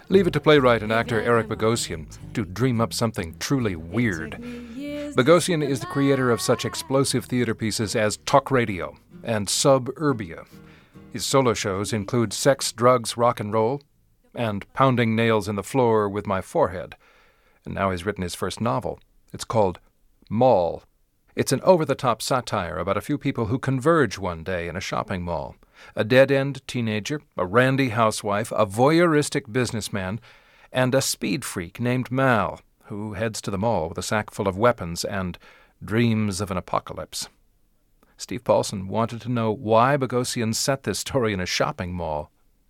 Leave it to playwright and actor Eric Bogosian to dream up something truly weird. Bogosian is the creator of such explosive theater pieces as Talk Radio and Suburbia. His solo shows include Sex, Drugs, Rock and Roll and Pounding Nails in the Floor with My Forehead. And now he's written his first novel. It's called Mall. It's an over-the-top satire about a few people who converge one day in a shopping mall. A dead-end teenager, a randy housewife, a voyeuristic businessman, and a speed freak named Mal, who heads to the mall with a sack full of weapons and dreams of an apocalypse. Steve Paulson wanted to know why Bogosian set this story in a shopping mall.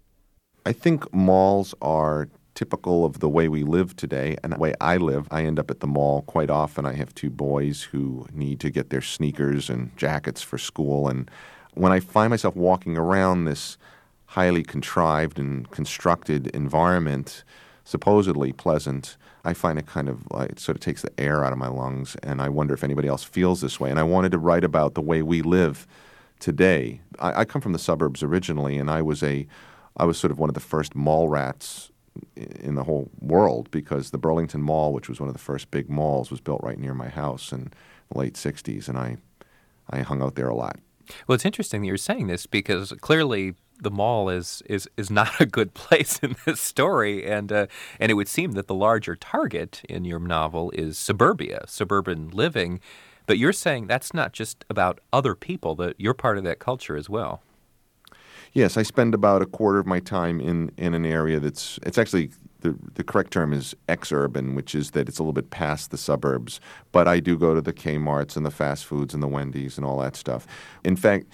I think malls are typical of the way we live today and the way I live. I end up at the mall quite often. I have two boys who need to get their sneakers and jackets for school, and when I find myself walking around this highly contrived and constructed environment, supposedly pleasant, I find it kind of like it sort of takes the air out of my lungs, and I wonder if anybody else feels this way. And I wanted to write about the way we live today. I come from the suburbs originally, and I was sort of one of the first mall rats in the whole world, because the Burlington Mall, which was one of the first big malls, was built right near my house in the late 60s, and I hung out there a lot. Well, it's interesting that you're saying this, because clearly the mall is not a good place in this story, and it would seem that the larger target in your novel is suburbia, suburban living, but you're saying that's not just about other people, that you're part of that culture as well. Yes, I spend about a quarter of my time in an area it's actually, the correct term is exurban, which is that it's a little bit past the suburbs. But I do go to the Kmarts and the fast foods and the Wendy's and all that stuff. In fact,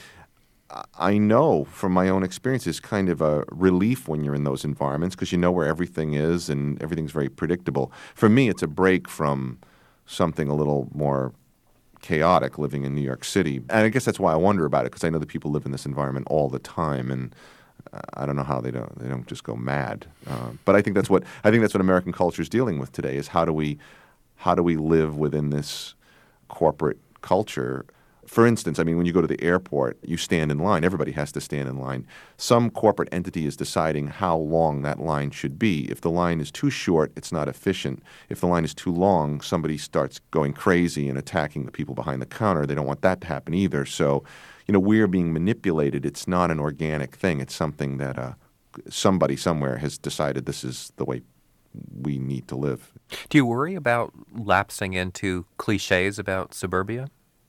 I know from my own experience it's kind of a relief when you're in those environments, because you know where everything is and everything's very predictable. For me, it's a break from something a little more chaotic living in New York City. And I guess that's why I wonder about it, because I know that people live in this environment all the time, and I don't know how they don't just go mad. But I think that's what American culture is dealing with today, is how do we live within this corporate culture. For instance, I mean, when you go to the airport, you stand in line. Everybody has to stand in line. Some corporate entity is deciding how long that line should be. If the line is too short, it's not efficient. If the line is too long, somebody starts going crazy and attacking the people behind the counter. They don't want that to happen either. So, we're being manipulated. It's not an organic thing. It's something that somebody somewhere has decided this is the way we need to live. Do you worry about lapsing into cliches about suburbia?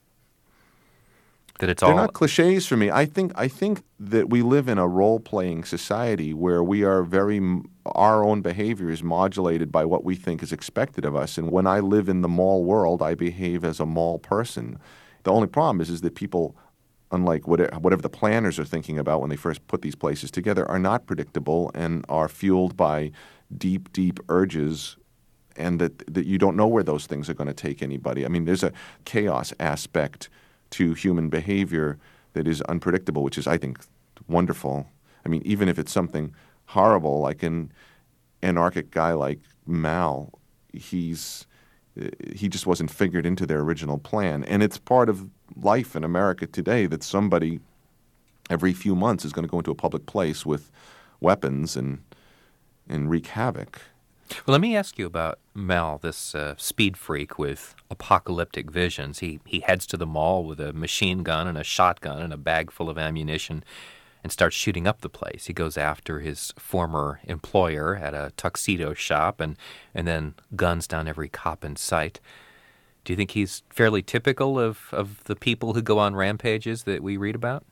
They're not cliches for me. I think that we live in a role-playing society where we are our own behavior is modulated by what we think is expected of us. And when I live in the mall world, I behave as a mall person. The only problem is that people, unlike whatever the planners are thinking about when they first put these places together, are not predictable and are fueled by deep, deep urges, and that you don't know where those things are going to take anybody. I mean, there's a chaos aspect to human behavior that is unpredictable, which is, I think, wonderful. I mean, even if it's something horrible, like an anarchic guy like Mal, he just wasn't figured into their original plan. And it's part of life in America today that somebody every few months is going to go into a public place with weapons and wreak havoc. Well, let me ask you about Mal, this speed freak with apocalyptic visions. He heads to the mall with a machine gun and a shotgun and a bag full of ammunition and starts shooting up the place. He goes after his former employer at a tuxedo shop and then guns down every cop in sight. Do you think he's fairly typical of the people who go on rampages that we read about?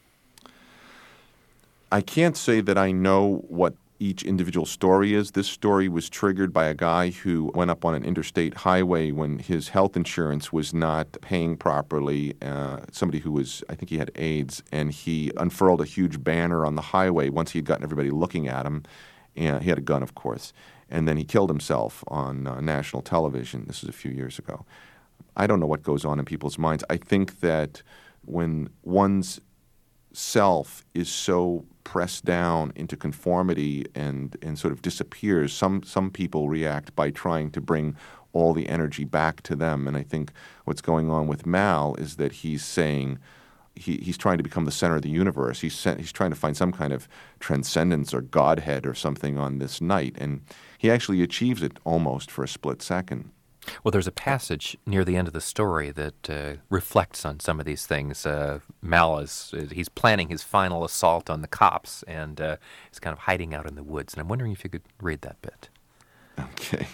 I can't say that I know what each individual story is. This story was triggered by a guy who went up on an interstate highway when his health insurance was not paying properly. Somebody who I think he had AIDS, and he unfurled a huge banner on the highway once he had gotten everybody looking at him. And he had a gun, of course. And then he killed himself on national television. This was a few years ago. I don't know what goes on in people's minds. I think that when one's self is so pressed down into conformity and sort of disappears, some people react by trying to bring all the energy back to them. And I think what's going on with Mal is that he's saying, he's trying to become the center of the universe. He's trying to find some kind of transcendence or godhead or something on this night, and he actually achieves it almost for a split second. Well, there's a passage near the end of the story that reflects on some of these things. Mal he's planning his final assault on the cops, and he's kind of hiding out in the woods. And I'm wondering if you could read that bit. Okay.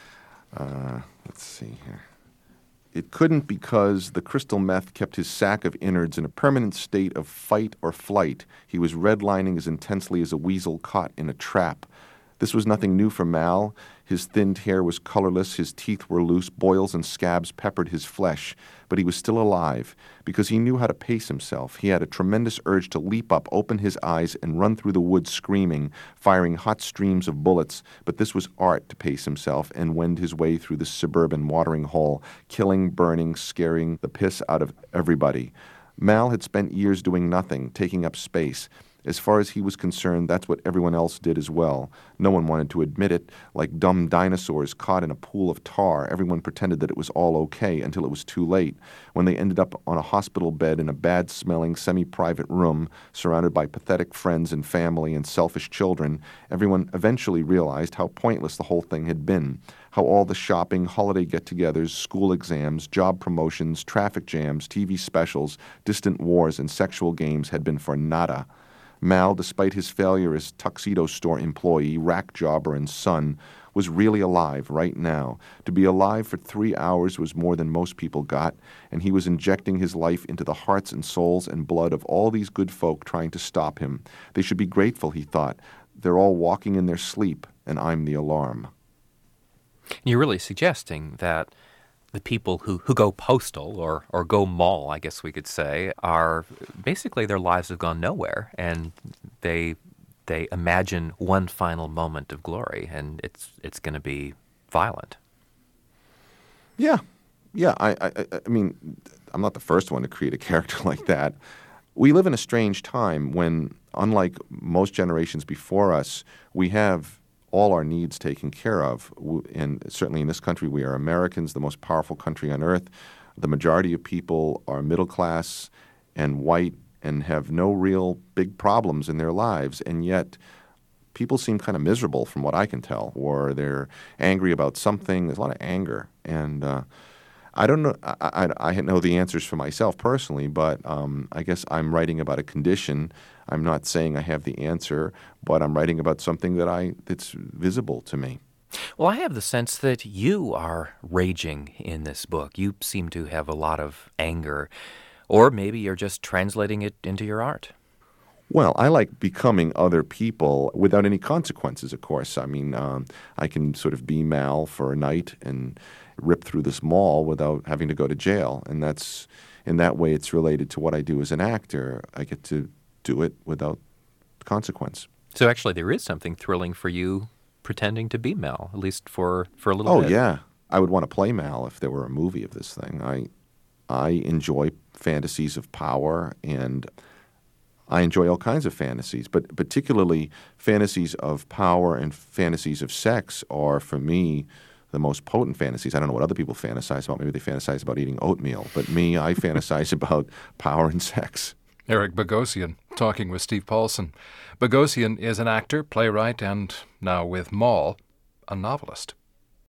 Let's see here. It couldn't because the crystal meth kept his sack of innards in a permanent state of fight or flight. He was redlining as intensely as a weasel caught in a trap. This was nothing new for Mal. His thinned hair was colorless, his teeth were loose, boils and scabs peppered his flesh. But he was still alive, because he knew how to pace himself. He had a tremendous urge to leap up, open his eyes, and run through the woods screaming, firing hot streams of bullets. But this was art to pace himself and wend his way through this suburban watering hole, killing, burning, scaring the piss out of everybody. Mal had spent years doing nothing, taking up space. As far as he was concerned, that's what everyone else did as well. No one wanted to admit it. Like dumb dinosaurs caught in a pool of tar, everyone pretended that it was all okay until it was too late. When they ended up on a hospital bed in a bad-smelling, semi-private room, surrounded by pathetic friends and family and selfish children, everyone eventually realized how pointless the whole thing had been. How all the shopping, holiday get-togethers, school exams, job promotions, traffic jams, TV specials, distant wars, and sexual games had been for nada. Mal, despite his failure as tuxedo store employee, rack jobber, and son, was really alive right now. To be alive for 3 hours was more than most people got, and he was injecting his life into the hearts and souls and blood of all these good folk trying to stop him. They should be grateful, he thought. They're all walking in their sleep, and I'm the alarm. You're really suggesting that the people who go postal or go mall, I guess we could say, are basically their lives have gone nowhere, and they imagine one final moment of glory, and it's going to be violent. Yeah. I mean, I'm not the first one to create a character like that. We live in a strange time when, unlike most generations before us, we have all our needs taken care of. And certainly in this country, we are Americans, the most powerful country on earth. The majority of people are middle class and white and have no real big problems in their lives. And yet people seem kind of miserable from what I can tell, or they're angry about something. There's a lot of anger. And I don't know. I know the answers for myself personally, but I guess I'm writing about a condition. I'm not saying I have the answer, but I'm writing about something that's visible to me. Well, I have the sense that you are raging in this book. You seem to have a lot of anger, or maybe you're just translating it into your art. Well, I like becoming other people without any consequences, of course. I mean, I can sort of be Mal for a night and rip through this mall without having to go to jail. And that's, in that way, it's related to what I do as an actor. I get to do it without consequence. So actually there is something thrilling for you pretending to be Mal, at least for a little bit. Oh, yeah. I would want to play Mal if there were a movie of this thing. I enjoy fantasies of power, and I enjoy all kinds of fantasies, but particularly fantasies of power and fantasies of sex are, for me, the most potent fantasies. I don't know what other people fantasize about. Maybe they fantasize about eating oatmeal. But me, I fantasize about power and sex. Eric Bogosian talking with Steve Paulson. Bogosian is an actor, playwright, and now with Mall, a novelist.